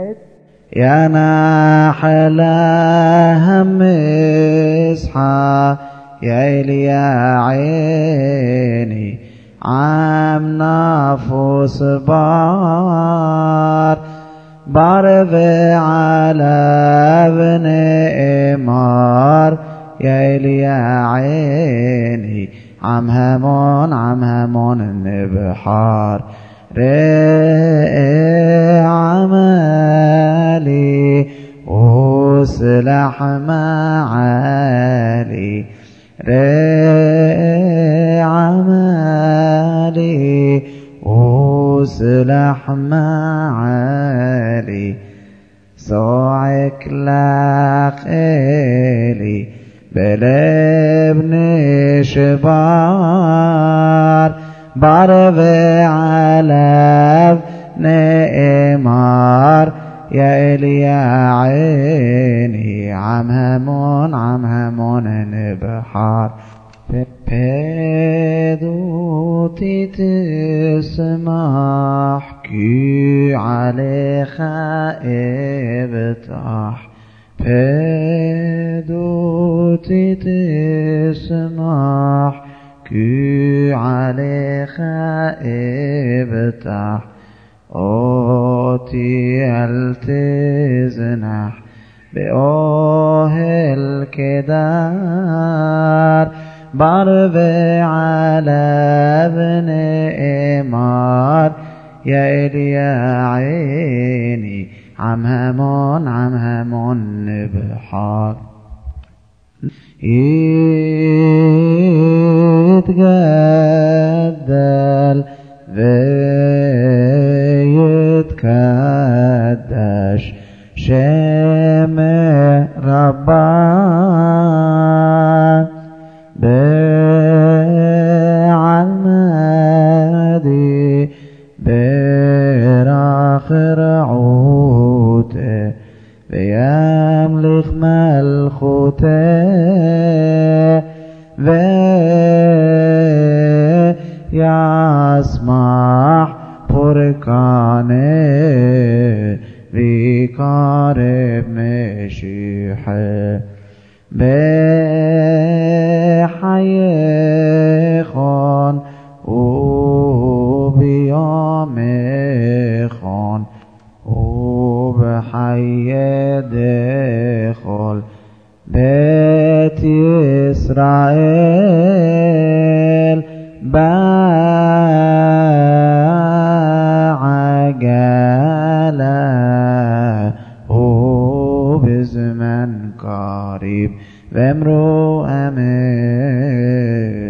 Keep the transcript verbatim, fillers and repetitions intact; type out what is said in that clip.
يا ناحل هم اصحى يا إلي يا عيني عم نفوس بار بارف على ابن إمار يا إلي يا عيني عم همون عم همون النبحار رئي عمالي وسلح معالي رئي عمالي وسلح معالي صوعك لاقيلي بلبني شبار بارفي على نئمار يا إلي يا عيني عم همون عم همون نبحار بدوتي تسمح كي علي خائبتح بدوتي تسمح كي علي خائبتح أوتي التزنح بأوهل كدار بربي على ابن إمار يا إلي يا عيني عم همون عم همون نبحار يتجدل ويتكدش شمع ربان بعلمدي براخر عوته بيملك ملخوته ويسمح بركانه بقارب مشيحه بحيخون وبيامخون وبحي دخل بيت إسرائيل بعجلة وبزمن قريب بامرؤ أمين.